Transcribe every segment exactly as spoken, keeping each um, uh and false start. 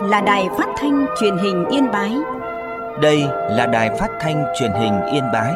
là Đài Phát thanh Truyền hình Yên Bái. Đây là Đài Phát thanh Truyền hình Yên Bái.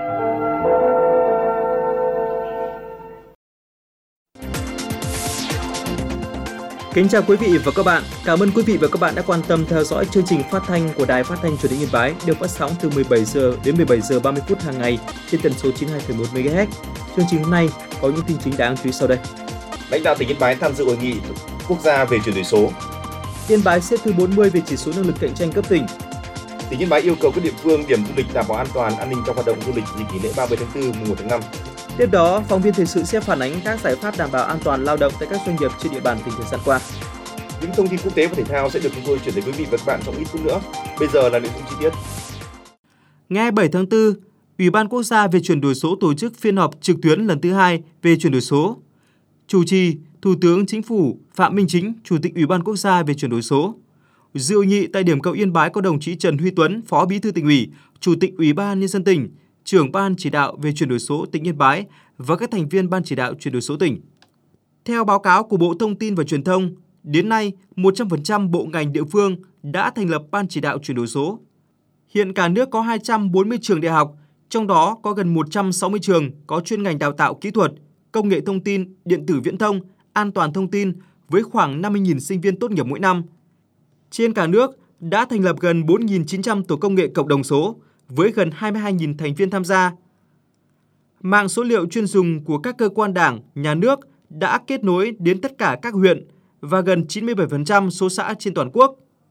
Kính chào quý vị và các bạn. Cảm ơn quý vị và các bạn đã quan tâm theo dõi chương trình phát thanh của Đài Phát thanh Truyền hình Yên Bái, được phát sóng từ mười bảy giờ đến mười bảy giờ ba mươi phút hàng ngày trên tần số chín mươi hai phẩy một mê ga héc. Chương trình hôm nay có những tin chính đáng chú ý sau đây. Lãnh đạo tỉnh Yên Bái tham dự hội nghị quốc gia về chuyển đổi số. Yên Bái xếp thứ bốn mươi về chỉ số năng lực cạnh tranh cấp tỉnh. Tỉnh Yên Bái yêu cầu các địa phương điểm du lịch đảm bảo an toàn, an ninh trong hoạt động du lịch dịp nghỉ lễ ba mươi tháng tư, mùng một tháng năm. Tiếp đó, phóng viên thời sự sẽ phản ánh các giải pháp đảm bảo an toàn lao động tại các doanh nghiệp trên địa bàn tỉnh thời gian qua. Những thông tin quốc tế và thể thao sẽ được chúng tôi chuyển tới quý vị và các bạn trong ít phút nữa. Bây giờ là nội dung chi tiết. Ngày bảy tháng tư, Ủy ban Quốc gia về chuyển đổi số tổ chức phiên họp trực tuyến lần thứ hai về chuyển đổi số. Chủ trì, Thủ tướng Chính phủ Phạm Minh Chính, Chủ tịch Ủy ban Quốc gia về chuyển đổi số. Dự hội nghị tại điểm cầu Yên Bái có đồng chí Trần Huy Tuấn, Phó Bí thư Tỉnh ủy, Chủ tịch Ủy ban Nhân dân tỉnh, Trưởng ban chỉ đạo về chuyển đổi số tỉnh Yên Bái và các thành viên ban chỉ đạo chuyển đổi số tỉnh. Theo báo cáo của Bộ Thông tin và Truyền thông, đến nay một trăm phần trăm bộ ngành địa phương đã thành lập ban chỉ đạo chuyển đổi số. Hiện cả nước có hai trăm bốn mươi trường đại học, trong đó có gần một trăm sáu mươi trường có chuyên ngành đào tạo kỹ thuật, công nghệ thông tin, điện tử viễn thông, an toàn thông tin với khoảng năm mươi nghìn sinh viên tốt nghiệp mỗi năm. Trên cả nước đã thành lập gần bốn nghìn chín trăm tổ công nghệ cộng đồng số với gần hai mươi hai nghìn thành viên tham gia. Mạng số liệu chuyên dùng của các cơ quan đảng, nhà nước đã kết nối đến tất cả các huyện và gần chín mươi bảy phần trăm số xã trên toàn quốc.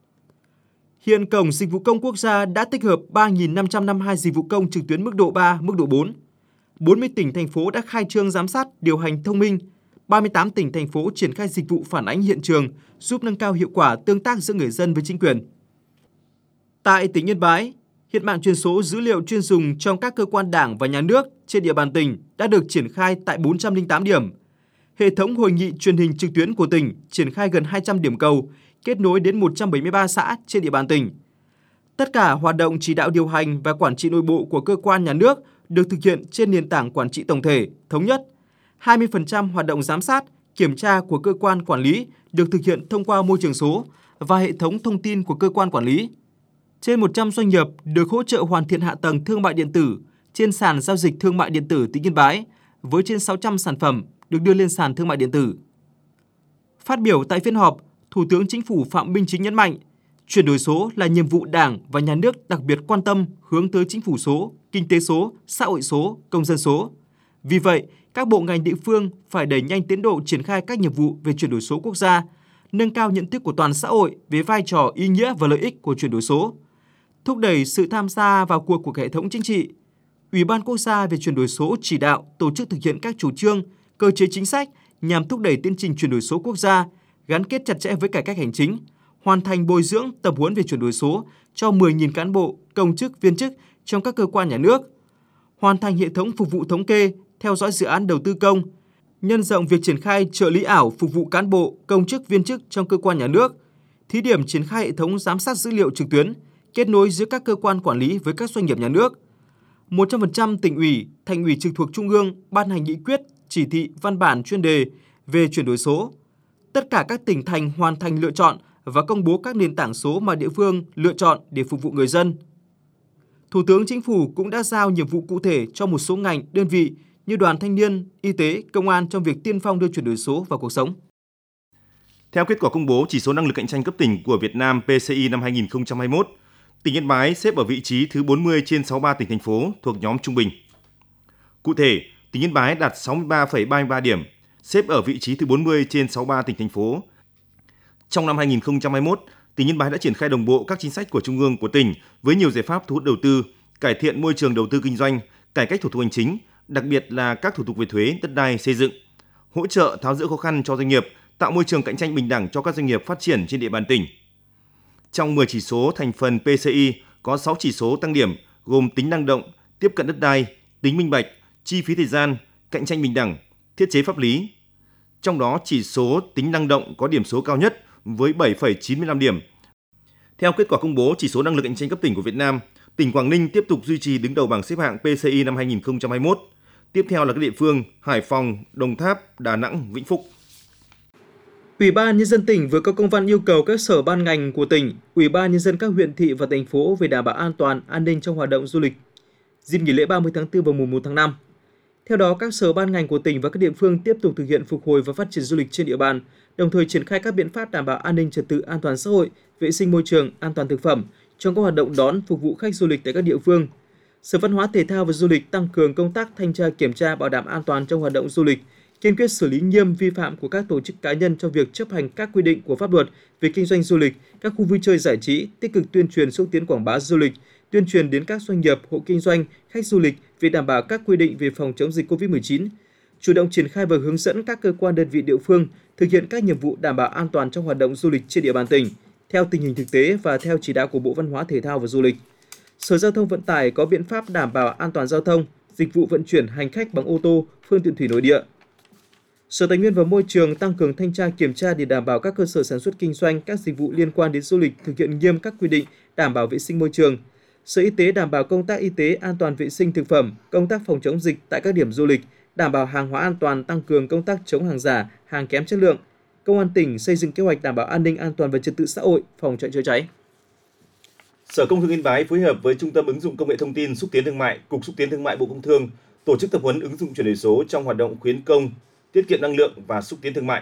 Hiện Cổng Dịch vụ Công Quốc gia đã tích hợp ba nghìn năm trăm năm mươi hai dịch vụ công trực tuyến mức độ ba, mức độ bốn. bốn mươi tỉnh, thành phố đã khai trương giám sát, điều hành thông minh. ba mươi tám tỉnh, thành phố triển khai dịch vụ phản ánh hiện trường, giúp nâng cao hiệu quả tương tác giữa người dân với chính quyền. Tại tỉnh Yên Bái, hiện mạng truyền số dữ liệu chuyên dùng trong các cơ quan đảng và nhà nước trên địa bàn tỉnh đã được triển khai tại bốn trăm lẻ tám điểm. Hệ thống hội nghị truyền hình trực tuyến của tỉnh triển khai gần hai trăm điểm cầu, kết nối đến một trăm bảy mươi ba xã trên địa bàn tỉnh. Tất cả hoạt động chỉ đạo điều hành và quản trị nội bộ của cơ quan nhà nước được thực hiện trên nền tảng quản trị tổng thể, thống nhất. hai mươi phần trăm hoạt động giám sát, kiểm tra của cơ quan quản lý được thực hiện thông qua môi trường số và hệ thống thông tin của cơ quan quản lý. Trên một trăm doanh nghiệp được hỗ trợ hoàn thiện hạ tầng thương mại điện tử trên sàn giao dịch thương mại điện tử tỉnh Yên Bái, với trên sáu trăm sản phẩm được đưa lên sàn thương mại điện tử. Phát biểu tại phiên họp, Thủ tướng Chính phủ Phạm Minh Chính nhấn mạnh, chuyển đổi số là nhiệm vụ Đảng và Nhà nước đặc biệt quan tâm hướng tới chính phủ số, kinh tế số, xã hội số, công dân số. Vì vậy, các bộ ngành địa phương phải đẩy nhanh tiến độ triển khai các nhiệm vụ về chuyển đổi số quốc gia, nâng cao nhận thức của toàn xã hội về vai trò, ý nghĩa và lợi ích của chuyển đổi số, thúc đẩy sự tham gia vào cuộc của hệ thống chính trị. Ủy ban Quốc gia về chuyển đổi số chỉ đạo tổ chức thực hiện các chủ trương, cơ chế chính sách nhằm thúc đẩy tiến trình chuyển đổi số quốc gia, gắn kết chặt chẽ với cải cách hành chính, hoàn thành bồi dưỡng tập huấn về chuyển đổi số cho mười nghìn cán bộ, công chức, viên chức trong các cơ quan nhà nước, hoàn thành hệ thống phục vụ thống kê, theo dõi dự án đầu tư công, nhân rộng việc triển khai trợ lý ảo phục vụ cán bộ, công chức, viên chức trong cơ quan nhà nước, thí điểm triển khai hệ thống giám sát dữ liệu trực tuyến, kết nối giữa các cơ quan quản lý với các doanh nghiệp nhà nước. một trăm phần trăm tỉnh ủy, thành ủy trực thuộc Trung ương ban hành nghị quyết, chỉ thị, văn bản chuyên đề về chuyển đổi số. Tất cả các tỉnh thành hoàn thành lựa chọn và công bố các nền tảng số mà địa phương lựa chọn để phục vụ người dân. Thủ tướng Chính phủ cũng đã giao nhiệm vụ cụ thể cho một số ngành, đơn vị như đoàn thanh niên, y tế, công an trong việc tiên phong đưa chuyển đổi số vào cuộc sống. Theo kết quả công bố chỉ số năng lực cạnh tranh cấp tỉnh của Việt Nam P C I năm hai nghìn không trăm hai mươi mốt, tỉnh Yên Bái xếp ở vị trí thứ bốn mươi trên sáu mươi ba tỉnh thành phố thuộc nhóm trung bình. Cụ thể, tỉnh Yên Bái đạt sáu mươi ba phẩy ba mươi ba điểm, xếp ở vị trí thứ bốn mươi trên sáu mươi ba tỉnh thành phố. Trong năm hai nghìn không trăm hai mươi mốt, tỉnh Yên Bái đã triển khai đồng bộ các chính sách của Trung ương, của tỉnh với nhiều giải pháp thu hút đầu tư, cải thiện môi trường đầu tư kinh doanh, cải cách thủ tục hành chính, đặc biệt là các thủ tục về thuế, đất đai, xây dựng, hỗ trợ tháo gỡ khó khăn cho doanh nghiệp, tạo môi trường cạnh tranh bình đẳng cho các doanh nghiệp phát triển trên địa bàn tỉnh. Trong mười chỉ số thành phần P C I có sáu chỉ số tăng điểm gồm tính năng động, tiếp cận đất đai, tính minh bạch, chi phí thời gian, cạnh tranh bình đẳng, thiết chế pháp lý. Trong đó chỉ số tính năng động có điểm số cao nhất với bảy phẩy chín mươi lăm điểm. Theo kết quả công bố chỉ số năng lực cạnh tranh cấp tỉnh của Việt Nam, tỉnh Quảng Ninh tiếp tục duy trì đứng đầu bảng xếp hạng P C I năm hai nghìn không trăm hai mươi mốt. Tiếp theo là các địa phương Hải Phòng, Đồng Tháp, Đà Nẵng, Vĩnh Phúc. Ủy ban Nhân dân tỉnh vừa có công văn yêu cầu các sở ban ngành của tỉnh, Ủy ban Nhân dân các huyện thị và thành phố về đảm bảo an toàn, an ninh trong hoạt động du lịch dịp nghỉ lễ ba mươi tháng tư và mùng một tháng năm. Theo đó, các sở ban ngành của tỉnh và các địa phương tiếp tục thực hiện phục hồi và phát triển du lịch trên địa bàn, đồng thời triển khai các biện pháp đảm bảo an ninh trật tự, an toàn xã hội, vệ sinh môi trường, an toàn thực phẩm trong các hoạt động đón phục vụ khách du lịch tại các địa phương. Sở Văn hóa Thể thao và Du lịch tăng cường công tác thanh tra kiểm tra bảo đảm an toàn trong hoạt động du lịch, kiên quyết xử lý nghiêm vi phạm của các tổ chức cá nhân trong việc chấp hành các quy định của pháp luật về kinh doanh du lịch, các khu vui chơi giải trí, tích cực tuyên truyền xúc tiến quảng bá du lịch, tuyên truyền đến các doanh nghiệp, hộ kinh doanh, khách du lịch về đảm bảo các quy định về phòng chống dịch covid mười chín, chủ động triển khai và hướng dẫn các cơ quan đơn vị địa phương thực hiện các nhiệm vụ đảm bảo an toàn trong hoạt động du lịch trên địa bàn tỉnh, theo tình hình thực tế và theo chỉ đạo của Bộ Văn hóa Thể thao và Du lịch. Sở Giao thông Vận tải có biện pháp đảm bảo an toàn giao thông, dịch vụ vận chuyển hành khách bằng ô tô, phương tiện thủy nội địa. Sở Tài nguyên và Môi trường tăng cường thanh tra kiểm tra để đảm bảo các cơ sở sản xuất kinh doanh, các dịch vụ liên quan đến du lịch thực hiện nghiêm các quy định đảm bảo vệ sinh môi trường. Sở Y tế đảm bảo công tác y tế, an toàn vệ sinh thực phẩm, công tác phòng chống dịch tại các điểm du lịch, đảm bảo hàng hóa an toàn, tăng cường công tác chống hàng giả, hàng kém chất lượng. Công an tỉnh xây dựng kế hoạch đảm bảo an ninh an toàn và trật tự xã hội, phòng cháy chữa cháy. Sở Công Thương Yên Bái phối hợp với Trung tâm ứng dụng công nghệ thông tin xúc tiến thương mại, Cục xúc tiến thương mại Bộ Công Thương tổ chức tập huấn ứng dụng chuyển đổi số trong hoạt động khuyến công, tiết kiệm năng lượng và xúc tiến thương mại.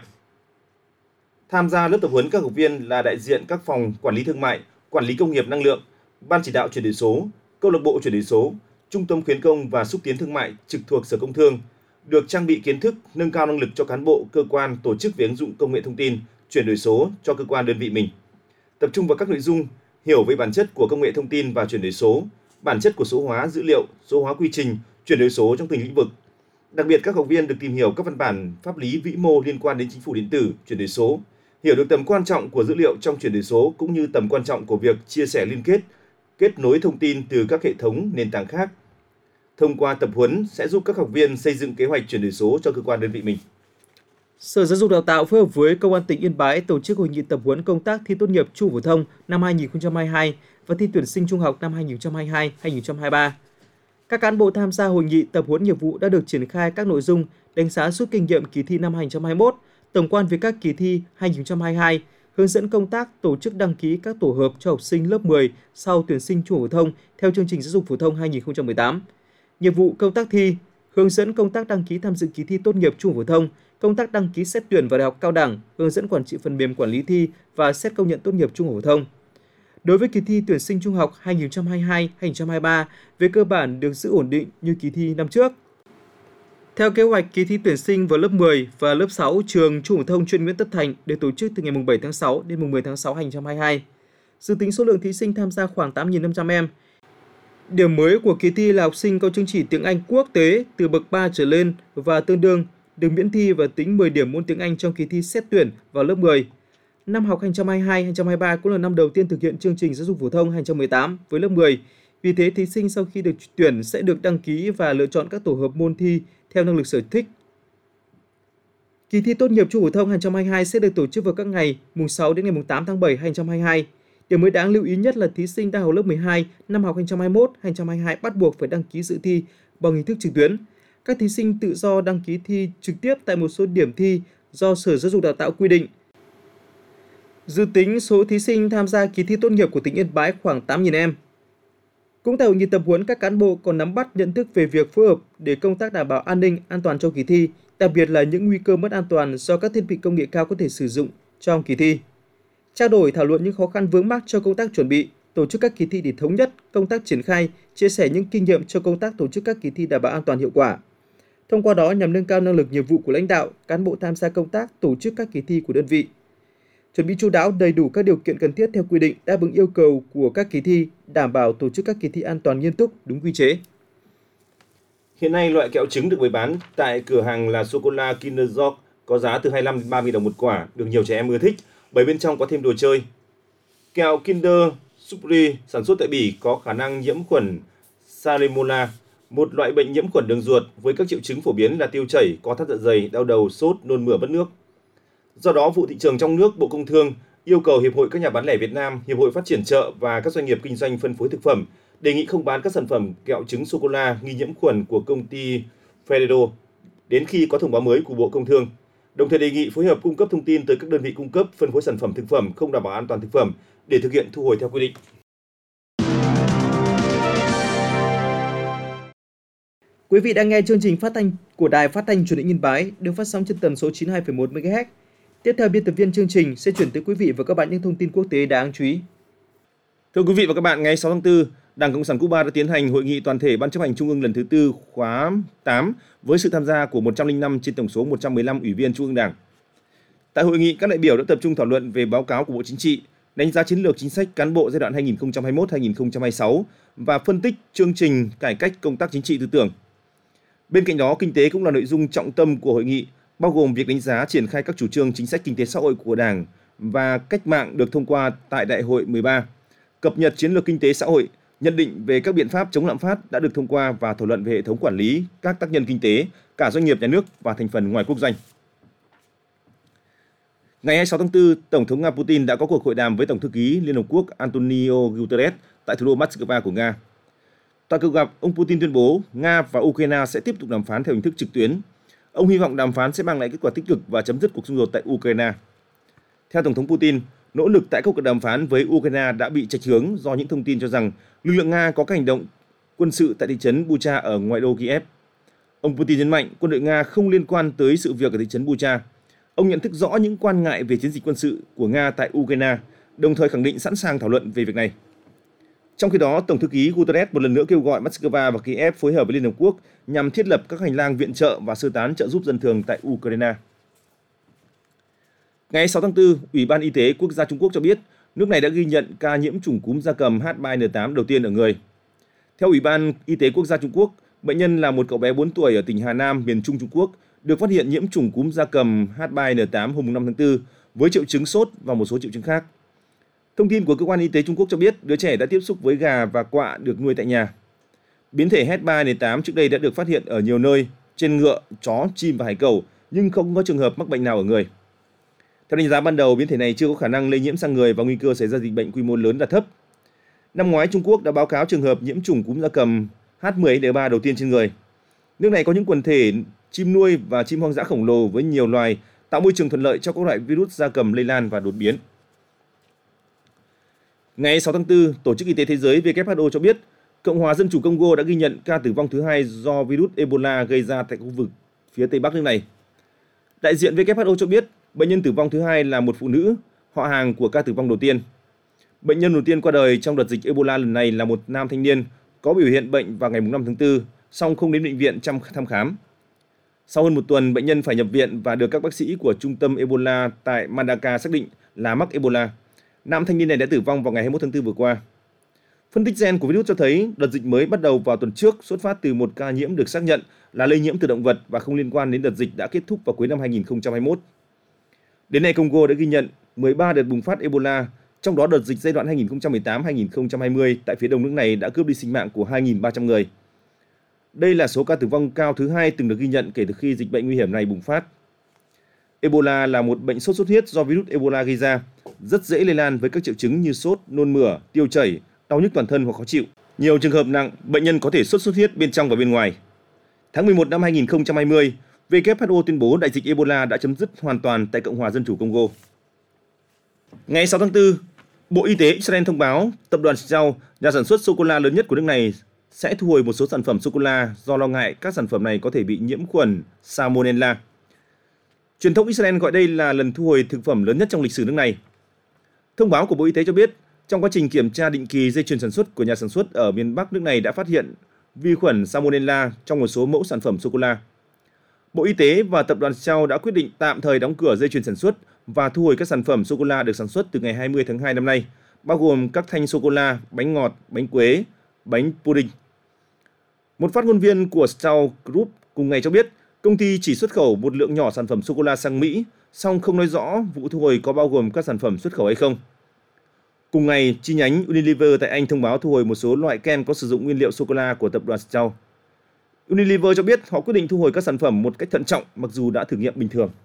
Tham gia lớp tập huấn các học viên là đại diện các phòng quản lý thương mại, quản lý công nghiệp năng lượng, ban chỉ đạo chuyển đổi số, câu lạc bộ chuyển đổi số, trung tâm khuyến công và xúc tiến thương mại trực thuộc Sở Công Thương, được trang bị kiến thức, nâng cao năng lực cho cán bộ, cơ quan, tổ chức về ứng dụng công nghệ thông tin, chuyển đổi số cho cơ quan đơn vị mình. Tập trung vào các nội dung hiểu về bản chất của công nghệ thông tin và chuyển đổi số, bản chất của số hóa dữ liệu, số hóa quy trình, chuyển đổi số trong từng lĩnh vực. Đặc biệt, các học viên được tìm hiểu các văn bản pháp lý vĩ mô liên quan đến chính phủ điện tử, chuyển đổi số, hiểu được tầm quan trọng của dữ liệu trong chuyển đổi số cũng như tầm quan trọng của việc chia sẻ liên kết, kết nối thông tin từ các hệ thống nền tảng khác. Thông qua tập huấn sẽ giúp các học viên xây dựng kế hoạch chuyển đổi số cho cơ quan đơn vị mình. Sở Giáo dục Đào tạo phối hợp với Công an tỉnh Yên Bái tổ chức hội nghị tập huấn công tác thi tốt nghiệp trung học phổ thông năm hai nghìn không trăm hai mươi hai và thi tuyển sinh trung học năm hai nghìn không trăm hai mươi hai hai nghìn không trăm hai mươi ba. Các cán bộ tham gia hội nghị tập huấn nghiệp vụ đã được triển khai các nội dung đánh giá rút kinh nghiệm kỳ thi năm hai nghìn không trăm hai mươi mốt, tổng quan về các kỳ thi hai nghìn không trăm hai mươi hai, hướng dẫn công tác tổ chức đăng ký các tổ hợp cho học sinh lớp mười sau tuyển sinh trung học phổ thông theo chương trình giáo dục phổ thông hai nghìn không trăm mười tám. Nhiệm vụ công tác thi, hướng dẫn công tác đăng ký tham dự kỳ thi tốt nghiệp trung học phổ thông, công tác đăng ký xét tuyển vào đại học cao đẳng, hướng dẫn quản trị phần mềm quản lý thi và xét công nhận tốt nghiệp trung học phổ thông. Đối với kỳ thi tuyển sinh trung học hai nghìn không trăm hai mươi hai hai nghìn không trăm hai mươi ba, về cơ bản được giữ ổn định như kỳ thi năm trước. Theo kế hoạch, kỳ thi tuyển sinh vào lớp mười và lớp sáu trường Trung học phổ thông chuyên Nguyễn Tất Thành được tổ chức từ ngày bảy tháng sáu đến mười tháng sáu năm hai nghìn không trăm hai mươi hai. Dự tính số lượng thí sinh tham gia khoảng tám nghìn năm trăm em. Điểm mới của kỳ thi là học sinh có chứng chỉ tiếng Anh quốc tế từ bậc ba trở lên và tương đương được miễn thi và tính mười điểm môn tiếng Anh trong kỳ thi xét tuyển vào lớp mười. Năm học hai nghìn không trăm hai mươi hai hai nghìn không trăm hai mươi ba cũng là năm đầu tiên thực hiện chương trình giáo dục phổ thông hai nghìn không trăm mười tám với lớp mười. Vì thế, thí sinh sau khi được tuyển sẽ được đăng ký và lựa chọn các tổ hợp môn thi theo năng lực sở thích. Kỳ thi tốt nghiệp trung học phổ thông hai nghìn không trăm hai mươi hai sẽ được tổ chức vào các ngày mùng sáu đến ngày mùng tám tháng bảy hai nghìn không trăm hai mươi hai. Điểm mới đáng lưu ý nhất là thí sinh đang học lớp mười hai năm học hai nghìn không trăm hai mươi mốt hai nghìn không trăm hai mươi hai bắt buộc phải đăng ký dự thi bằng hình thức trực tuyến. Các thí sinh tự do đăng ký thi trực tiếp tại một số điểm thi do Sở Giáo dục Đào tạo quy định. Dự tính số thí sinh tham gia kỳ thi tốt nghiệp của tỉnh Yên Bái khoảng tám nghìn em. Cũng tại hội nghị tập huấn, các cán bộ còn nắm bắt nhận thức về việc phối hợp để công tác đảm bảo an ninh, an toàn trong kỳ thi, đặc biệt là những nguy cơ mất an toàn do các thiết bị công nghệ cao có thể sử dụng trong kỳ thi. Trao đổi thảo luận những khó khăn vướng mắc cho công tác chuẩn bị, tổ chức các kỳ thi để thống nhất công tác triển khai, chia sẻ những kinh nghiệm cho công tác tổ chức các kỳ thi đảm bảo an toàn hiệu quả. Thông qua đó nhằm nâng cao năng lực nghiệp vụ của lãnh đạo, cán bộ tham gia công tác tổ chức các kỳ thi của đơn vị. Chuẩn bị chu đáo đầy đủ các điều kiện cần thiết theo quy định, đáp ứng yêu cầu của các kỳ thi, đảm bảo tổ chức các kỳ thi an toàn nghiêm túc, đúng quy chế. Hiện nay, loại kẹo trứng được bày bán tại cửa hàng là sô-cô-la Kinder Joy có giá từ hai mươi lăm đến ba mươi đồng một quả, được nhiều trẻ em ưa thích bởi bên trong có thêm đồ chơi. Kẹo Kinder Surprise sản xuất tại Bỉ có khả năng nhiễm khuẩn Salmonella, một loại bệnh nhiễm khuẩn đường ruột với các triệu chứng phổ biến là tiêu chảy, co thắt dạ dày, đau đầu, sốt, nôn mửa, mất nước. Do đó, vụ thị trường trong nước, Bộ Công Thương yêu cầu Hiệp hội các nhà bán lẻ Việt Nam, Hiệp hội Phát triển chợ và các doanh nghiệp kinh doanh phân phối thực phẩm đề nghị không bán các sản phẩm kẹo trứng sô-cô-la nghi nhiễm khuẩn của công ty Ferrero đến khi có thông báo mới của Bộ Công Thương. đồng thời đề nghị phối hợp cung cấp thông tin tới các đơn vị cung cấp phân phối sản phẩm thực phẩm không đảm bảo an toàn thực phẩm để thực hiện thu hồi theo quy định. Quý vị đang nghe chương trình phát thanh của Đài Phát thanh Truyền hình Yên Bái được phát sóng trên tần số chín mươi hai phẩy một mê ga héc. Tiếp theo, biên tập viên chương trình sẽ chuyển tới quý vị và các bạn những thông tin quốc tế đáng chú ý. Thưa quý vị và các bạn, ngày sáu tháng tư, Đảng Cộng sản Cuba đã tiến hành hội nghị toàn thể Ban chấp hành Trung ương lần thứ tư khóa tám với sự tham gia của một trăm lẻ năm trên tổng số một trăm mười lăm ủy viên Trung ương Đảng. Tại hội nghị, các đại biểu đã tập trung thảo luận về báo cáo của Bộ Chính trị, đánh giá chiến lược chính sách cán bộ giai đoạn hai nghìn không trăm hai mươi mốt đến hai nghìn không trăm hai mươi sáu và phân tích chương trình cải cách công tác chính trị tư tưởng. Bên cạnh đó, kinh tế cũng là nội dung trọng tâm của hội nghị, bao gồm việc đánh giá triển khai các chủ trương chính sách kinh tế xã hội của Đảng và cách mạng được thông qua tại Đại hội mười ba, cập nhật chiến lược kinh tế xã hội, nhận định về các biện pháp chống lạm phát đã được thông qua và thảo luận về hệ thống quản lý các tác nhân kinh tế, cả doanh nghiệp nhà nước và thành phần ngoài quốc doanh. Ngày hai mươi sáu tháng tư, Tổng thống Nga Putin đã có cuộc hội đàm với Tổng thư ký Liên Hợp Quốc Antonio Guterres tại thủ đô Moscow của Nga. Tại cuộc gặp, ông Putin tuyên bố Nga và Ukraine sẽ tiếp tục đàm phán theo hình thức trực tuyến. Ông hy vọng đàm phán sẽ mang lại kết quả tích cực và chấm dứt cuộc xung đột tại Ukraine. Theo Tổng thống Putin, nỗ lực tại các cuộc đàm phán với Ukraine đã bị chệch hướng do những thông tin cho rằng lực lượng Nga có các hành động quân sự tại thị trấn Bucha ở ngoại ô Kiev. Ông Putin nhấn mạnh quân đội Nga không liên quan tới sự việc ở thị trấn Bucha. Ông nhận thức rõ những quan ngại về chiến dịch quân sự của Nga tại Ukraine, đồng thời khẳng định sẵn sàng thảo luận về việc này. Trong khi đó, Tổng thư ký Guterres một lần nữa kêu gọi Moscow và Kiev phối hợp với Liên Hợp Quốc nhằm thiết lập các hành lang viện trợ và sơ tán trợ giúp dân thường tại Ukraine. Ngày sáu tháng tư, Ủy ban Y tế Quốc gia Trung Quốc cho biết nước này đã ghi nhận ca nhiễm chủng cúm gia cầm H ba N tám đầu tiên ở người. Theo Ủy ban Y tế Quốc gia Trung Quốc, bệnh nhân là một cậu bé bốn tuổi ở tỉnh Hà Nam, miền Trung Trung Quốc, được phát hiện nhiễm chủng cúm gia cầm H ba N tám hôm năm tháng tư với triệu chứng sốt và một số triệu chứng khác. Thông tin của cơ quan y tế Trung Quốc cho biết đứa trẻ đã tiếp xúc với gà và quạ được nuôi tại nhà. Biến thể H ba N tám trước đây đã được phát hiện ở nhiều nơi, trên ngựa, chó, chim và hải cẩu, nhưng không có trường hợp mắc bệnh nào ở người. Theo đánh giá ban đầu, biến thể này chưa có khả năng lây nhiễm sang người và nguy cơ xảy ra dịch bệnh quy mô lớn là thấp. Năm ngoái, Trung Quốc đã báo cáo trường hợp nhiễm chủng cúm gia cầm H mười N ba đầu tiên trên người. Nước này có những quần thể chim nuôi và chim hoang dã khổng lồ với nhiều loài, tạo môi trường thuận lợi cho các loại virus gia cầm lây lan và đột biến. Ngày sáu tháng tư, Tổ chức Y tế Thế giới W H O cho biết Cộng hòa Dân chủ Congo đã ghi nhận ca tử vong thứ hai do virus Ebola gây ra tại khu vực phía tây bắc nước này. Đại diện W H O cho biết bệnh nhân tử vong thứ hai là một phụ nữ, họ hàng của ca tử vong đầu tiên. Bệnh nhân đầu tiên qua đời trong đợt dịch Ebola lần này là một nam thanh niên có biểu hiện bệnh vào ngày năm tháng tư, song không đến bệnh viện trong thăm khám. Sau hơn một tuần, bệnh nhân phải nhập viện và được các bác sĩ của trung tâm Ebola tại Madaka xác định là mắc Ebola. Nam thanh niên này đã tử vong vào ngày hai mươi mốt tháng tư vừa qua. Phân tích gen của virus cho thấy đợt dịch mới bắt đầu vào tuần trước xuất phát từ một ca nhiễm được xác nhận là lây nhiễm từ động vật và không liên quan đến đợt dịch đã kết thúc vào cuối năm hai nghìn không trăm hai mươi mốt. Đến nay, Congo đã ghi nhận mười ba đợt bùng phát Ebola, trong đó đợt dịch giai đoạn hai nghìn không trăm mười tám đến hai nghìn không trăm hai mươi tại phía đông nước này đã cướp đi sinh mạng của hai nghìn ba trăm người. Đây là số ca tử vong cao thứ hai từng được ghi nhận kể từ khi dịch bệnh nguy hiểm này bùng phát. Ebola là một bệnh sốt xuất huyết do virus Ebola gây ra, rất dễ lây lan với các triệu chứng như sốt, nôn mửa, tiêu chảy, đau nhức toàn thân hoặc khó chịu. Nhiều trường hợp nặng, bệnh nhân có thể sốt xuất huyết bên trong và bên ngoài. Tháng mười một năm hai nghìn không trăm hai mươi, W H O tuyên bố đại dịch Ebola đã chấm dứt hoàn toàn tại Cộng hòa Dân chủ Congo. Ngày sáu tháng tư, Bộ Y tế Israel thông báo tập đoàn Strauss, nhà sản xuất sô-cô-la lớn nhất của nước này, sẽ thu hồi một số sản phẩm sô-cô-la do lo ngại các sản phẩm này có thể bị nhiễm khuẩn Salmonella. Truyền thông Israel gọi đây là lần thu hồi thực phẩm lớn nhất trong lịch sử nước này. Thông báo của Bộ Y tế cho biết, trong quá trình kiểm tra định kỳ dây chuyền sản xuất của nhà sản xuất ở miền Bắc nước này đã phát hiện vi khuẩn Salmonella trong một số mẫu sản phẩm sô-cô-la. Bộ Y tế và tập đoàn Strauss đã quyết định tạm thời đóng cửa dây chuyền sản xuất và thu hồi các sản phẩm sô-cô-la được sản xuất từ ngày hai mươi tháng hai năm nay, bao gồm các thanh sô-cô-la, bánh ngọt, bánh quế, bánh pudding. Một phát ngôn viên của Strauss Group cùng ngày cho biết, công ty chỉ xuất khẩu một lượng nhỏ sản phẩm sô-cô-la sang Mỹ, song không nói rõ vụ thu hồi có bao gồm các sản phẩm xuất khẩu hay không. Cùng ngày, chi nhánh Unilever tại Anh thông báo thu hồi một số loại kem có sử dụng nguyên liệu sô-cô-la của tập đoàn Strauss. Unilever cho biết họ quyết định thu hồi các sản phẩm một cách thận trọng mặc dù đã thử nghiệm bình thường.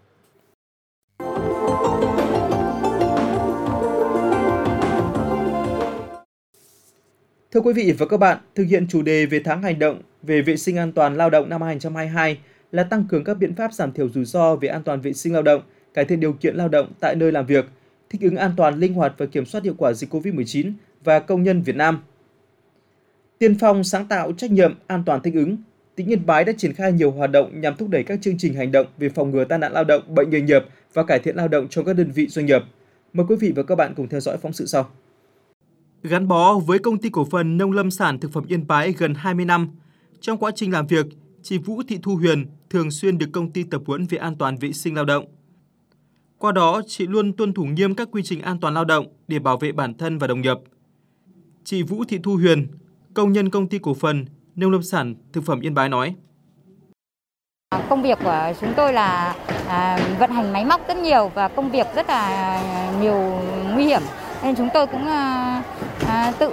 Thưa quý vị và các bạn, thực hiện chủ đề về tháng hành động về vệ sinh an toàn lao động năm hai nghìn không trăm hai mươi hai, là tăng cường các biện pháp giảm thiểu rủi ro về an toàn vệ sinh lao động, cải thiện điều kiện lao động tại nơi làm việc, thích ứng an toàn, linh hoạt và kiểm soát hiệu quả dịch covid mười chín và công nhân Việt Nam. Tiên phong sáng tạo, trách nhiệm, an toàn thích ứng, tỉnh Yên Bái đã triển khai nhiều hoạt động nhằm thúc đẩy các chương trình hành động về phòng ngừa tai nạn lao động, bệnh nghề nghiệp và cải thiện lao động trong các đơn vị doanh nghiệp. Mời quý vị và các bạn cùng theo dõi phóng sự sau. Gắn bó với Công ty Cổ phần Nông lâm sản Thực phẩm Yên Bái gần hai mươi năm, trong quá trình làm việc, chị Vũ Thị Thu Huyền thường xuyên được công ty tập huấn về an toàn vệ sinh lao động. Qua đó, chị luôn tuân thủ nghiêm các quy trình an toàn lao động để bảo vệ bản thân và đồng nghiệp. Chị Vũ Thị Thu Huyền, công nhân Công ty Cổ phần Nông lâm sản Thực phẩm Yên Bái nói: Công việc của chúng tôi là à, vận hành máy móc rất nhiều và công việc rất là nhiều nguy hiểm, nên chúng tôi cũng à, à, tự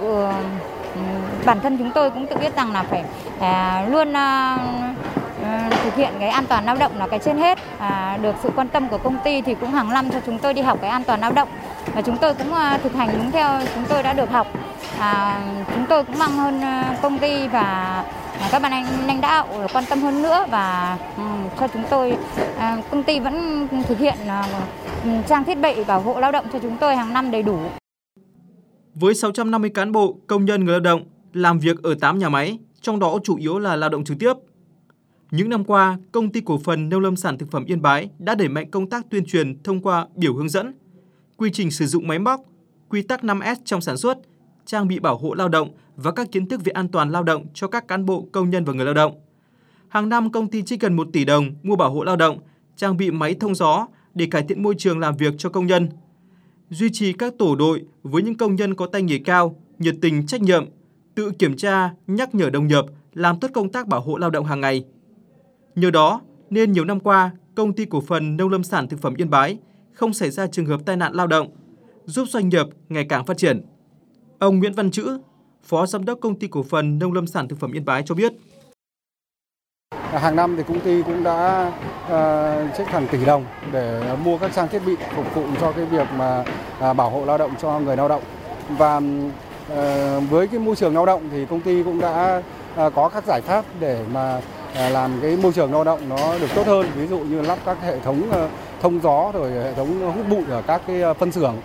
bản thân chúng tôi cũng tự biết rằng là phải à, luôn à, à, thực hiện cái an toàn lao động là cái trên hết. À, được sự quan tâm của công ty thì cũng hàng năm cho chúng tôi đi học cái an toàn lao động và chúng tôi cũng à, thực hành đúng theo chúng tôi đã được học. À, chúng tôi cũng mong hơn công ty và các bạn anh lãnh đạo quan tâm hơn nữa và um, cho chúng tôi à, công ty vẫn thực hiện uh, trang thiết bị bảo hộ lao động cho chúng tôi hàng năm đầy đủ. Với sáu trăm năm mươi cán bộ, công nhân, người lao động làm việc ở tám nhà máy, trong đó chủ yếu là lao động trực tiếp. Những năm qua, Công ty Cổ phần Nông lâm sản Thực phẩm Yên Bái đã đẩy mạnh công tác tuyên truyền thông qua biểu hướng dẫn, quy trình sử dụng máy móc, quy tắc năm S trong sản xuất, trang bị bảo hộ lao động và các kiến thức về an toàn lao động cho các cán bộ, công nhân và người lao động. Hàng năm, công ty trích gần một tỷ đồng mua bảo hộ lao động, trang bị máy thông gió để cải thiện môi trường làm việc cho công nhân. Duy trì các tổ đội với những công nhân có tay nghề cao, nhiệt tình, trách nhiệm, tự kiểm tra, nhắc nhở đồng nghiệp, làm tốt công tác bảo hộ lao động hàng ngày. Nhờ đó, nên nhiều năm qua, Công ty Cổ phần Nông lâm sản Thực phẩm Yên Bái không xảy ra trường hợp tai nạn lao động, giúp doanh nghiệp ngày càng phát triển. Ông Nguyễn Văn Chữ, Phó Giám đốc Công ty Cổ phần Nông lâm sản Thực phẩm Yên Bái cho biết: Hàng năm thì công ty cũng đã uh, trích hàng tỷ đồng để mua các trang thiết bị phục vụ cho cái việc mà uh, bảo hộ lao động cho người lao động. Và uh, với cái môi trường lao động thì công ty cũng đã uh, có các giải pháp để mà uh, làm cái môi trường lao động nó được tốt hơn. Ví dụ như lắp các hệ thống uh, thông gió rồi hệ thống hút bụi ở các cái uh, phân xưởng.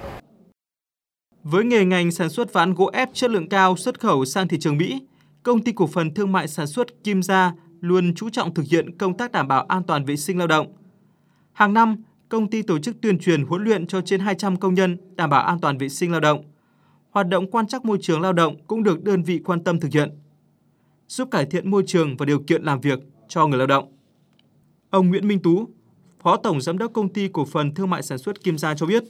Với nghề ngành sản xuất ván gỗ ép chất lượng cao xuất khẩu sang thị trường Mỹ, Công ty Cổ phần Thương mại Sản xuất Kim Gia luôn chú trọng thực hiện công tác đảm bảo an toàn vệ sinh lao động. Hàng năm, công ty tổ chức tuyên truyền huấn luyện cho trên hai trăm công nhân đảm bảo an toàn vệ sinh lao động. Hoạt động quan trắc môi trường lao động cũng được đơn vị quan tâm thực hiện, giúp cải thiện môi trường và điều kiện làm việc cho người lao động. Ông Nguyễn Minh Tú, Phó Tổng Giám đốc Công ty Cổ phần Thương mại Sản xuất Kim Gia cho biết: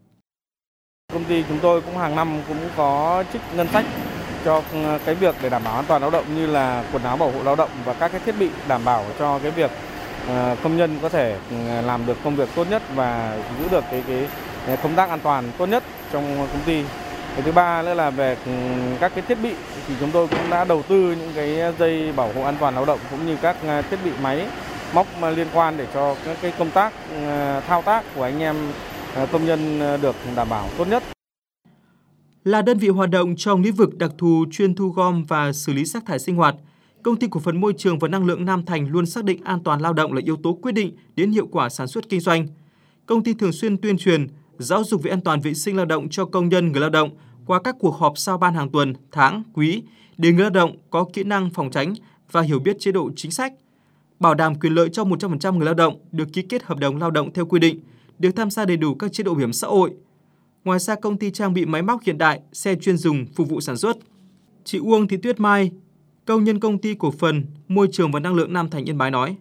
Công ty chúng tôi cũng hàng năm cũng có trích ngân sách cho cái việc để đảm bảo an toàn lao động, như là quần áo bảo hộ lao động và các cái thiết bị đảm bảo cho cái việc công nhân có thể làm được công việc tốt nhất và giữ được cái cái công tác an toàn tốt nhất trong công ty. Cái thứ ba nữa là về các cái thiết bị thì chúng tôi cũng đã đầu tư những cái dây bảo hộ an toàn lao động cũng như các thiết bị máy móc liên quan để cho các cái công tác thao tác của anh em công nhân được đảm bảo tốt nhất. Là đơn vị hoạt động trong lĩnh vực đặc thù chuyên thu gom và xử lý rác thải sinh hoạt, Công ty Cổ phần Môi trường và Năng lượng Nam Thành luôn xác định an toàn lao động là yếu tố quyết định đến hiệu quả sản xuất kinh doanh. Công ty thường xuyên tuyên truyền, giáo dục về an toàn vệ sinh lao động cho công nhân, người lao động qua các cuộc họp giao ban hàng tuần, tháng, quý để người lao động có kỹ năng phòng tránh và hiểu biết chế độ chính sách, bảo đảm quyền lợi cho một trăm phần trăm người lao động được ký kết hợp đồng lao động theo quy định, được tham gia đầy đủ các chế độ bảo hiểm xã hội. Ngoài ra, công ty trang bị máy móc hiện đại, xe chuyên dùng phục vụ sản xuất. Chị Uông Thị Tuyết Mai, công nhân Công ty Cổ phần Môi trường và Năng lượng Nam Thành Yên Bái nói: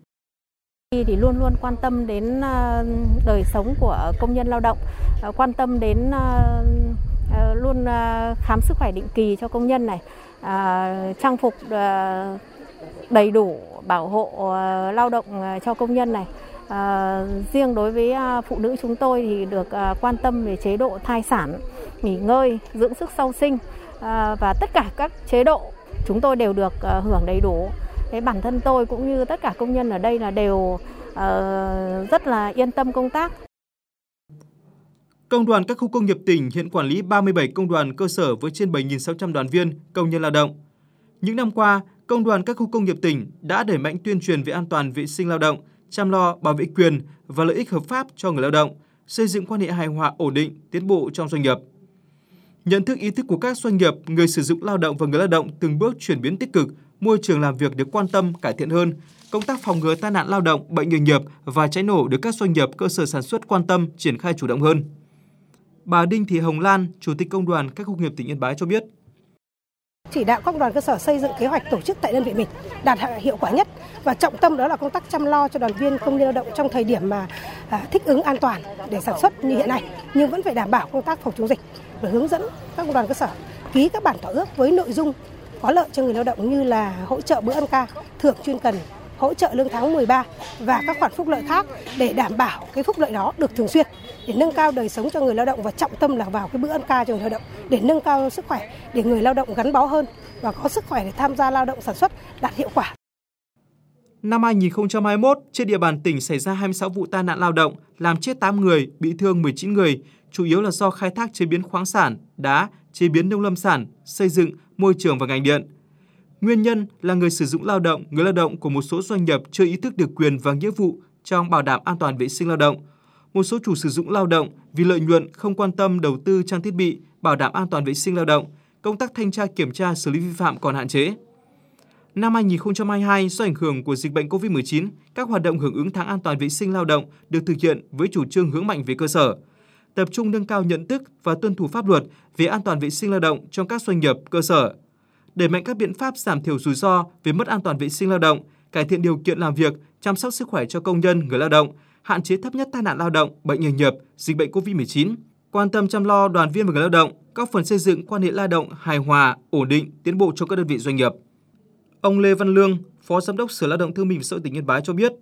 Thì luôn luôn quan tâm đến đời sống của công nhân lao động, quan tâm đến luôn khám sức khỏe định kỳ cho công nhân này, trang phục đầy đủ bảo hộ lao động cho công nhân này. À, riêng đối với phụ nữ chúng tôi thì được à, quan tâm về chế độ thai sản, nghỉ ngơi, dưỡng sức sau sinh à, và tất cả các chế độ chúng tôi đều được à, hưởng đầy đủ. Thế bản thân tôi cũng như tất cả công nhân ở đây là đều à, rất là yên tâm công tác. Công đoàn các khu công nghiệp tỉnh hiện quản lý ba mươi bảy công đoàn cơ sở với trên bảy nghìn sáu trăm đoàn viên, công nhân lao động. Những năm qua, Công đoàn các khu công nghiệp tỉnh đã đẩy mạnh tuyên truyền về an toàn vệ sinh lao động, chăm lo bảo vệ quyền và lợi ích hợp pháp cho người lao động, xây dựng quan hệ hài hòa ổn định, tiến bộ trong doanh nghiệp. Nhận thức ý thức của các doanh nghiệp, người sử dụng lao động và người lao động từng bước chuyển biến tích cực, môi trường làm việc được quan tâm, cải thiện hơn, công tác phòng ngừa tai nạn lao động, bệnh nghề nghiệp và cháy nổ được các doanh nghiệp, cơ sở sản xuất quan tâm, triển khai chủ động hơn. Bà Đinh Thị Hồng Lan, Chủ tịch Công đoàn các khu công nghiệp tỉnh Yên Bái cho biết. Chỉ đạo các đoàn cơ sở xây dựng kế hoạch tổ chức tại đơn vị mình đạt hiệu quả nhất và trọng tâm đó là công tác chăm lo cho đoàn viên công nhân lao động trong thời điểm mà à, thích ứng an toàn để sản xuất như hiện nay, nhưng vẫn phải đảm bảo công tác phòng chống dịch và hướng dẫn các đoàn cơ sở ký các bản thỏa ước với nội dung có lợi cho người lao động như là hỗ trợ bữa ăn ca, thưởng chuyên cần, hỗ trợ lương tháng mười ba và các khoản phúc lợi khác để đảm bảo cái phúc lợi đó được thường xuyên, để nâng cao đời sống cho người lao động và trọng tâm là vào cái bữa ăn ca cho người lao động để nâng cao sức khỏe, để người lao động gắn bó hơn và có sức khỏe để tham gia lao động sản xuất đạt hiệu quả. Năm hai nghìn không trăm hai mươi mốt, trên địa bàn tỉnh xảy ra hai mươi sáu vụ tai nạn lao động, làm chết tám người, bị thương mười chín người, chủ yếu là do khai thác chế biến khoáng sản, đá, chế biến nông lâm sản, xây dựng, môi trường và ngành điện. Nguyên nhân là người sử dụng lao động, người lao động của một số doanh nghiệp chưa ý thức được quyền và nghĩa vụ trong bảo đảm an toàn vệ sinh lao động. Một số chủ sử dụng lao động vì lợi nhuận không quan tâm đầu tư trang thiết bị, bảo đảm an toàn vệ sinh lao động, công tác thanh tra kiểm tra xử lý vi phạm còn hạn chế. Năm hai nghìn không trăm hai mươi hai, do ảnh hưởng của dịch bệnh covid mười chín, các hoạt động hưởng ứng tháng an toàn vệ sinh lao động được thực hiện với chủ trương hướng mạnh về cơ sở, tập trung nâng cao nhận thức và tuân thủ pháp luật về an toàn vệ sinh lao động trong các doanh nghiệp, cơ sở, đẩy mạnh các biện pháp giảm thiểu rủi ro về mất an toàn vệ sinh lao động, cải thiện điều kiện làm việc, chăm sóc sức khỏe cho công nhân, người lao động, hạn chế thấp nhất tai nạn lao động, bệnh nghề nghiệp, dịch bệnh covid mười chín, quan tâm chăm lo đoàn viên và người lao động, góp phần xây dựng quan hệ lao động hài hòa, ổn định, tiến bộ trong các đơn vị doanh nghiệp. Ông Lê Văn Lương, Phó Giám đốc Sở Lao động Thương binh và Xã hội tỉnh Yên Bái cho biết.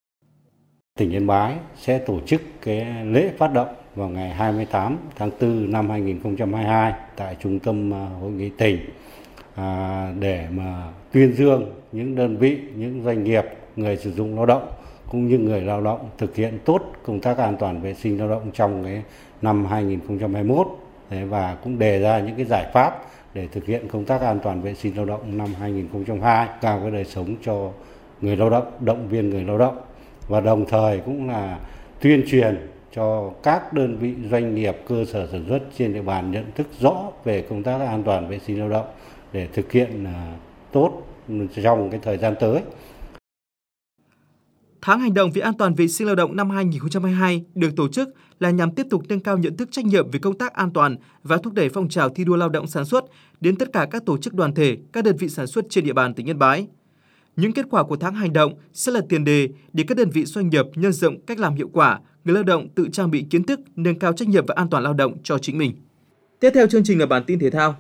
Tỉnh Yên Bái sẽ tổ chức cái lễ phát động vào ngày hai mươi tám tháng tư năm hai nghìn không trăm hai mươi hai tại Trung tâm Hội nghị tỉnh à, để mà tuyên dương những đơn vị, những doanh nghiệp, người sử dụng lao động cũng như người lao động thực hiện tốt công tác an toàn vệ sinh lao động trong cái năm hai nghìn không trăm hai mươi mốt và cũng đề ra những cái giải pháp để thực hiện công tác an toàn vệ sinh lao động năm hai nghìn không trăm hai mươi hai, cao cái đời sống cho người lao động, động viên người lao động và đồng thời cũng là tuyên truyền cho các đơn vị doanh nghiệp, cơ sở sản xuất trên địa bàn nhận thức rõ về công tác an toàn vệ sinh lao động để thực hiện tốt trong cái thời gian tới. Tháng hành động vì an toàn vệ sinh lao động năm hai nghìn không trăm hai mươi hai được tổ chức là nhằm tiếp tục nâng cao nhận thức trách nhiệm về công tác an toàn và thúc đẩy phong trào thi đua lao động sản xuất đến tất cả các tổ chức đoàn thể, các đơn vị sản xuất trên địa bàn tỉnh Yên Bái. Những kết quả của tháng hành động sẽ là tiền đề để các đơn vị doanh nghiệp nhân rộng cách làm hiệu quả, người lao động tự trang bị kiến thức, nâng cao trách nhiệm và an toàn lao động cho chính mình. Tiếp theo chương trình là bản tin thể thao.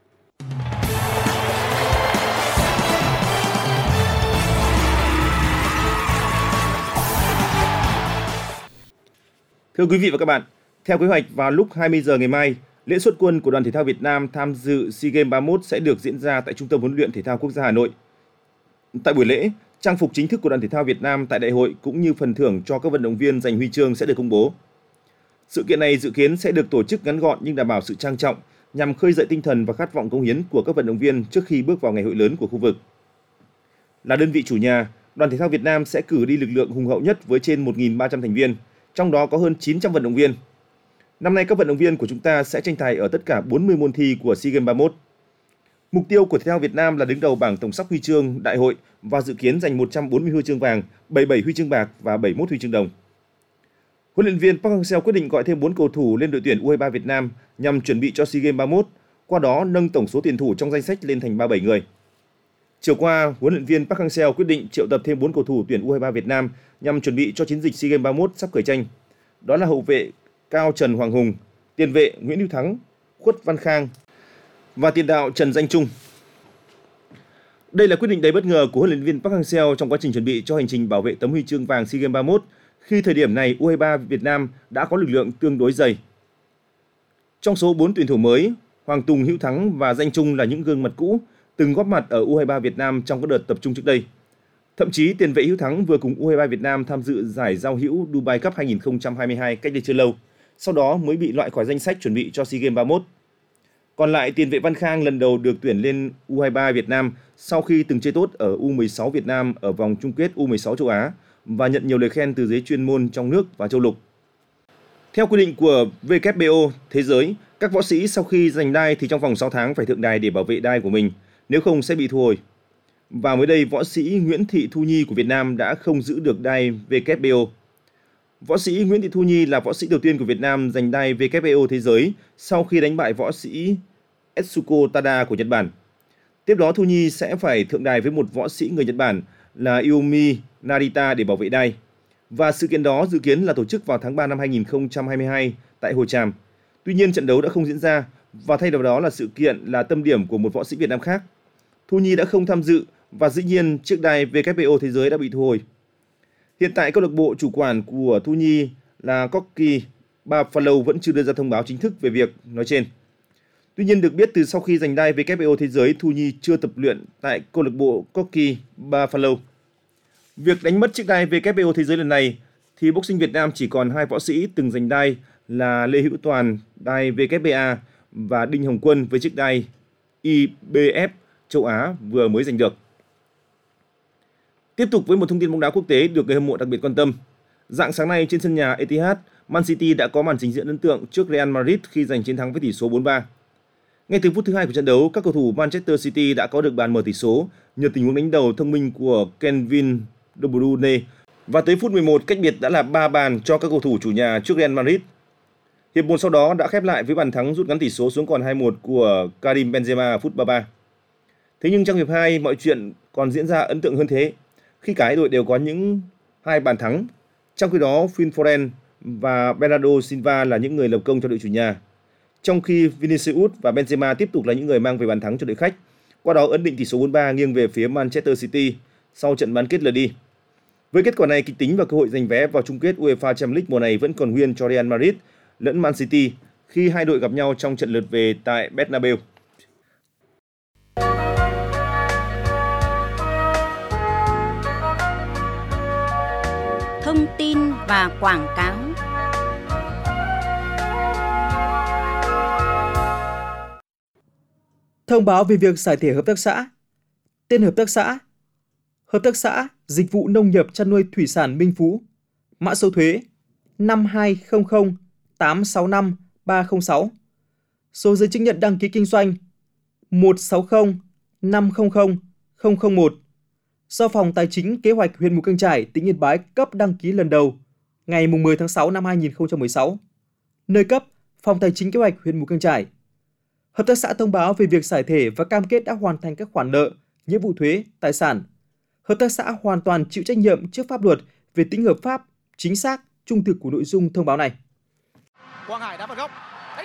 Thưa quý vị và các bạn, theo kế hoạch vào lúc hai mươi giờ ngày mai, lễ xuất quân của Đoàn Thể thao Việt Nam tham dự SEA Games ba mươi mốt sẽ được diễn ra tại Trung tâm Huấn luyện Thể thao Quốc gia Hà Nội. Tại buổi lễ, trang phục chính thức của Đoàn Thể thao Việt Nam tại đại hội cũng như phần thưởng cho các vận động viên giành huy chương sẽ được công bố. Sự kiện này dự kiến sẽ được tổ chức ngắn gọn nhưng đảm bảo sự trang trọng nhằm khơi dậy tinh thần và khát vọng cống hiến của các vận động viên trước khi bước vào ngày hội lớn của khu vực. Là đơn vị chủ nhà, Đoàn Thể thao Việt Nam sẽ cử đi lực lượng hùng hậu nhất với trên một nghìn ba trăm thành viên, trong đó có hơn chín trăm vận động viên. Năm nay các vận động viên của chúng ta sẽ tranh tài ở tất cả bốn mươi môn thi của SEA Games ba mươi mốt. Mục tiêu của thể thao Việt Nam là đứng đầu bảng tổng sắp huy chương đại hội và dự kiến giành một trăm bốn mươi huy chương vàng, bảy mươi bảy huy chương bạc và bảy mươi mốt huy chương đồng. Huấn luyện viên Park Hang-seo quyết định gọi thêm bốn cầu thủ lên đội tuyển U hai mươi ba Việt Nam nhằm chuẩn bị cho SEA Games ba mươi mốt, qua đó nâng tổng số tuyển thủ trong danh sách lên thành ba mươi bảy người. Chiều qua, huấn luyện viên Park Hang-seo quyết định triệu tập thêm bốn cầu thủ tuyển U hai mươi ba Việt Nam nhằm chuẩn bị cho chiến dịch SEA Games ba mươi mốt sắp khởi tranh. Đó là hậu vệ Cao Trần Hoàng Hùng, tiền vệ Nguyễn Hữu Thắng, Khuất Văn Khang và tiền đạo Trần Danh Trung. Đây là quyết định đầy bất ngờ của huấn luyện viên Park Hang-seo trong quá trình chuẩn bị cho hành trình bảo vệ tấm huy chương vàng SEA Games ba mươi mốt, khi thời điểm này U hai mươi ba Việt Nam đã có lực lượng tương đối dày. Trong số bốn tuyển thủ mới, Hoàng Tùng, Hữu Thắng và Danh Trung là những gương mặt cũ từng góp mặt ở U hai mươi ba Việt Nam trong các đợt tập trung trước đây. Thậm chí tiền vệ Hữu Thắng vừa cùng U hai mươi ba Việt Nam tham dự giải giao hữu Dubai Cup hai nghìn không trăm hai mươi hai cách đây chưa lâu, sau đó mới bị loại khỏi danh sách chuẩn bị cho SEA Games ba mươi mốt. Còn lại, tiền vệ Văn Khang lần đầu được tuyển lên U hai ba Việt Nam sau khi từng chơi tốt ở U mười sáu Việt Nam ở vòng chung kết U mười sáu châu Á và nhận nhiều lời khen từ giới chuyên môn trong nước và châu lục. Theo quy định của W B O thế giới, các võ sĩ sau khi giành đai thì trong vòng sáu tháng phải thượng đài để bảo vệ đai của mình, nếu không sẽ bị thu hồi. Và mới đây, võ sĩ Nguyễn Thị Thu Nhi của Việt Nam đã không giữ được đai W B O. Võ sĩ Nguyễn Thị Thu Nhi là võ sĩ đầu tiên của Việt Nam giành đai W B O thế giới sau khi đánh bại võ sĩ Etsuko Tada của Nhật Bản. Tiếp đó, Thu Nhi sẽ phải thượng đài với một võ sĩ người Nhật Bản là Iomi Narita để bảo vệ đai. Và sự kiện đó dự kiến là tổ chức vào tháng ba năm hai nghìn không trăm hai mươi hai tại Hồ Tràm. Tuy nhiên, trận đấu đã không diễn ra và thay vào đó là sự kiện là tâm điểm của một võ sĩ Việt Nam khác. Thu Nhi đã không tham dự và dĩ nhiên chiếc đai W B O thế giới đã bị thu hồi. Hiện tại, câu lạc bộ chủ quản của Thu Nhi là Koki Buffalo vẫn chưa đưa ra thông báo chính thức về việc nói trên. Tuy nhiên, được biết từ sau khi giành đai W B O thế giới, Thu Nhi chưa tập luyện tại câu lạc bộ Koki Buffalo. Việc đánh mất chiếc đai W B O thế giới lần này thì boxing Việt Nam chỉ còn hai võ sĩ từng giành đai là Lê Hữu Toàn đai W B A và Đinh Hồng Quân với chiếc đai I B F châu Á vừa mới giành được. Tiếp tục với một thông tin bóng đá quốc tế được người hâm mộ đặc biệt quan tâm. Rạng sáng nay trên sân nhà Etihad, Man City đã có màn trình diễn ấn tượng trước Real Madrid khi giành chiến thắng với tỷ số bốn ba. Ngay từ phút thứ hai của trận đấu, các cầu thủ Manchester City đã có được bàn mở tỷ số nhờ tình huống đánh đầu thông minh của Kevin De Bruyne và tới phút mười một cách biệt đã là ba bàn cho các cầu thủ chủ nhà trước Real Madrid. Hiệp một sau đó đã khép lại với bàn thắng rút ngắn tỷ số xuống còn hai một của Karim Benzema ở phút ba mươi ba. Thế nhưng trong hiệp hai mọi chuyện còn diễn ra ấn tượng hơn thế khi cả hai đội đều có những hai bàn thắng. Trong khi đó, Phil Foden và Bernardo Silva là những người lập công cho đội chủ nhà, trong khi Vinicius và Benzema tiếp tục là những người mang về bàn thắng cho đội khách. Qua đó ấn định tỷ số bốn ba nghiêng về phía Manchester City sau trận bán kết lượt đi. Với kết quả này, kịch tính và cơ hội giành vé vào chung kết UEFA Champions League mùa này vẫn còn nguyên cho Real Madrid lẫn Man City khi hai đội gặp nhau trong trận lượt về tại Bernabeu. Thông tin và quảng cáo. Thông báo về việc giải thể hợp tác xã. Tên hợp tác xã: Hợp tác xã Dịch vụ Nông nghiệp Chăn nuôi Thủy sản Minh Phú. Mã số thuế năm hai không không tám sáu năm ba không sáu. Số giấy chứng nhận đăng ký kinh doanh một sáu không năm không không không không một. Do Phòng Tài chính Kế hoạch huyện Mù Cang Chải, tỉnh Yên Bái cấp đăng ký lần đầu ngày mười tháng sáu năm hai nghìn không trăm mười sáu. Nơi cấp: Phòng Tài chính Kế hoạch huyện Mù Cang Chải. Hợp tác xã thông báo về việc giải thể và cam kết đã hoàn thành các khoản nợ, nghĩa vụ thuế, tài sản. Hợp tác xã hoàn toàn chịu trách nhiệm trước pháp luật về tính hợp pháp, chính xác, trung thực của nội dung thông báo này. Quang Hải đá vào góc.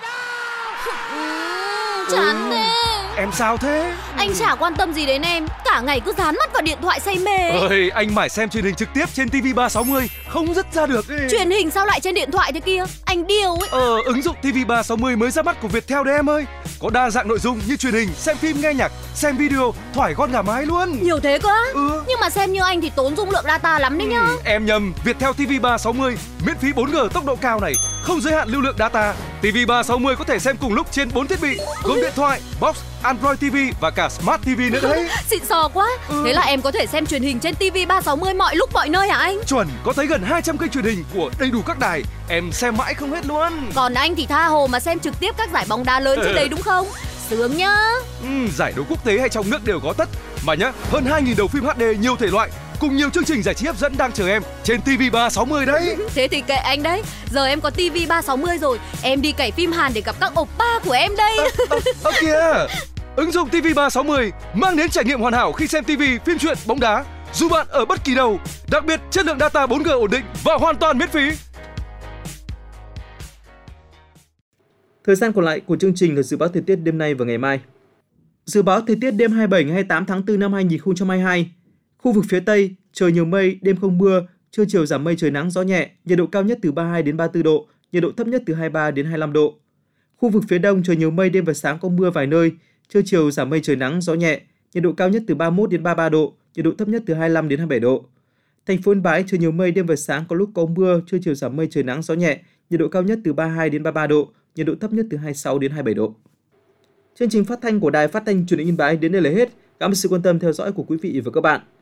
Chán thế. Em sao thế? Anh chả quan tâm gì đến em, cả ngày cứ dán mắt vào điện thoại say mê. Ơi, anh mải xem truyền hình trực tiếp trên ti vi ba sáu mươi, không dứt ra được ấy. Truyền hình sao lại trên điện thoại thế kia? Anh điêu ấy. Ờ, ứng dụng ti vi ba sáu mươi mới ra mắt của Viettel đấy em ơi. Có đa dạng nội dung như truyền hình, xem phim, nghe nhạc, xem video, thoải gọn gà mái luôn. Nhiều thế cơ á? Ừ. Nhưng mà xem như anh thì tốn dung lượng data lắm đấy nhá. Ừ, em nhầm, Viettel ti vi ba sáu mươi miễn phí bốn G tốc độ cao này, không giới hạn lưu lượng data. ti vi ba sáu mươi có thể xem cùng lúc trên bốn thiết bị, gồm điện thoại, box, Android ti vi và cả Smart ti vi nữa đấy. Xịn sò quá. Ừ. Thế là em có thể xem truyền hình trên ti vi ba sáu mươi mọi lúc mọi nơi hả anh? Chuẩn, có tới gần hai trăm kênh truyền hình của đầy đủ các đài, em xem mãi không hết luôn. Còn anh thì tha hồ mà xem trực tiếp các giải bóng đá lớn trên đấy đúng không? Sướng nhá. Ừ, giải đấu quốc tế hay trong nước đều có tất. Mà nhá, hơn hai nghìn đầu phim hát đê nhiều thể loại cùng nhiều chương trình giải trí hấp dẫn đang chờ em trên ti vi ba sáu mươi đấy. Thế thì kệ anh đấy. Giờ em có ti vi ba sáu mươi rồi, em đi cày phim Hàn để gặp các oppa của em đây. Ơ à, à, kìa. Ứng dụng ti vi ba sáu mươi mang đến trải nghiệm hoàn hảo khi xem ti vi, phim truyện, bóng đá dù bạn ở bất kỳ đâu. Đặc biệt chất lượng data bốn G ổn định và hoàn toàn miễn phí. Thời gian còn lại của chương trình là dự báo thời tiết đêm nay và ngày mai. Dự báo thời tiết đêm hai mươi bảy ngày hai mươi tám tháng tư năm hai nghìn không trăm hai mươi hai. Khu vực phía Tây, trời nhiều mây, đêm không mưa, trưa chiều giảm mây trời nắng gió nhẹ, nhiệt độ cao nhất từ ba mươi hai đến ba mươi tư độ, nhiệt độ thấp nhất từ hai mươi ba đến hai mươi lăm độ. Khu vực phía Đông, trời nhiều mây, đêm và sáng có mưa vài nơi, trưa chiều giảm mây trời nắng gió nhẹ, nhiệt độ cao nhất từ ba mươi mốt đến ba mươi ba độ, nhiệt độ thấp nhất từ hai mươi lăm đến hai mươi bảy độ. Thành phố Yên Bái, trời nhiều mây, đêm và sáng có lúc có mưa, trưa chiều giảm mây trời nắng gió nhẹ, nhiệt độ cao nhất từ ba mươi hai đến ba mươi ba độ, nhiệt độ thấp nhất từ hai mươi sáu đến hai mươi bảy độ. Chương trình phát thanh của Đài Phát thanh Truyền hình Yên Bái đến đây là hết. Cảm ơn sự quan tâm theo dõi của quý vị và các bạn.